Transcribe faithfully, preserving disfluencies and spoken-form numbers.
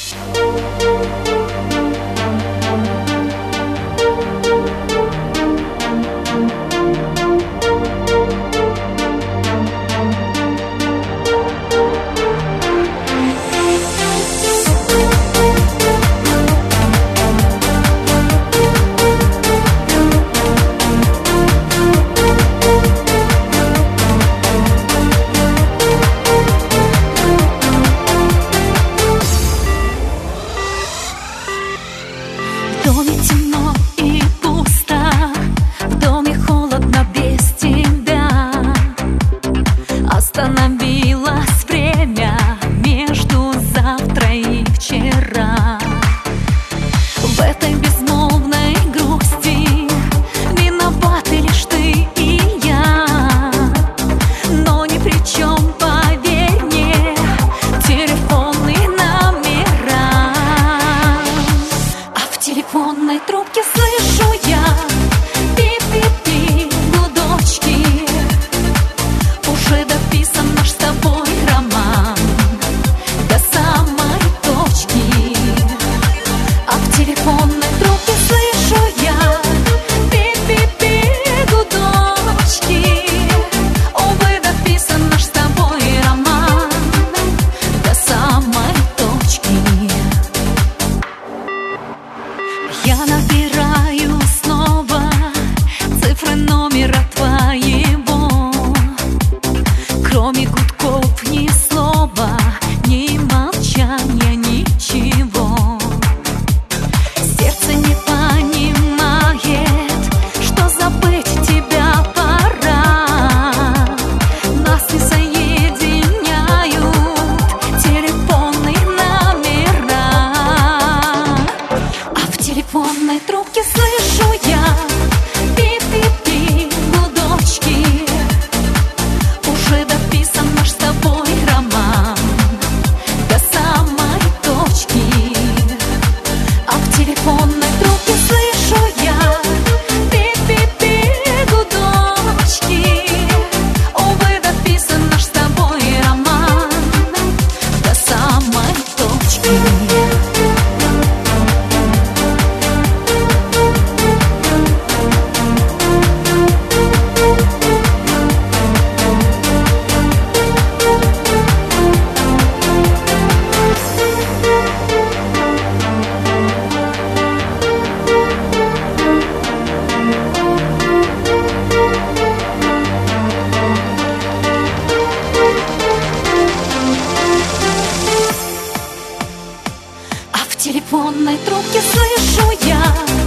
В доме темно и пусто, в доме холодно без тебя. Остановилось время между завтра и вчера. В этой безмолвной грусти виноваты лишь ты и я. Но ни при чем, поверь мне, телефонные номера. А в телефонной трубке слышу я пи-пи-пи, гудочки. Уже дописан наш с тобой роман до самой точки. А в телефонной трубке слышу я пи-пи-пи, гудочки. Увы, дописан наш с тобой роман до самой точки. Я набираю снова цифры номера твоего. Кроме гудков ни слова, ни молчания, ничего. Сердце не понимает, что забыть тебя пора. Нас не соединяют телефонные номера. А в телефонной трубке слышу я пи-пи-пи, гудочки. Уже дописан наш с тобой роман до самой точки. А в телефонной трубке слышу я пи-пи-пи, гудочки. Увы, дописан наш с тобой роман до самой точки. А в телефонной трубке слышу я